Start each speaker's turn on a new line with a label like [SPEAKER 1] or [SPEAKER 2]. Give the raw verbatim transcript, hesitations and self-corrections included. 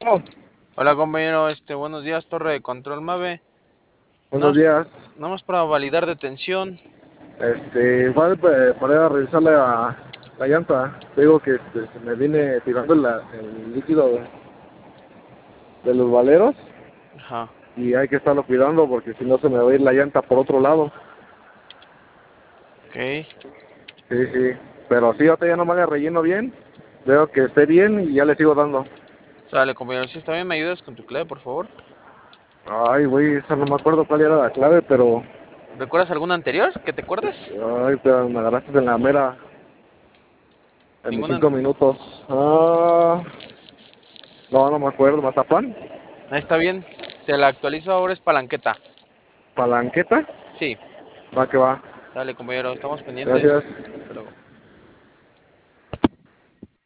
[SPEAKER 1] Hola compañero, este, buenos días, torre de control Mave. Nada
[SPEAKER 2] Buenos
[SPEAKER 1] más,
[SPEAKER 2] días.
[SPEAKER 1] nada más para validar detención.
[SPEAKER 2] Este, igual eh, para revisar la, la llanta. Te digo que este, se me viene tirando la- el líquido de, de los valeros
[SPEAKER 1] Ajá,
[SPEAKER 2] y hay que estarlo cuidando porque si no se me va a ir la llanta por otro lado.
[SPEAKER 1] ok.
[SPEAKER 2] Sí, sí. Pero sí, ahorita ya nomás le relleno bien. Veo que esté bien y ya le sigo dando.
[SPEAKER 1] Sale compañero, si está bien, ¿me ayudas con tu clave, por favor?
[SPEAKER 2] Ay, güey, esa no me acuerdo cuál era la clave, pero...
[SPEAKER 1] ¿Recuerdas alguna anterior que te acuerdes?
[SPEAKER 2] Ay, pero me agarraste en la mera, en mis
[SPEAKER 1] Ninguna.
[SPEAKER 2] cinco minutos. Ah, no, no me acuerdo. ¿Mazapán?
[SPEAKER 1] Ahí está bien. Te la actualizo ahora, es palanqueta.
[SPEAKER 2] ¿Palanqueta?
[SPEAKER 1] Sí,
[SPEAKER 2] Va que va.
[SPEAKER 1] sale compañero, estamos pendientes.
[SPEAKER 2] Gracias.
[SPEAKER 1] Hasta luego.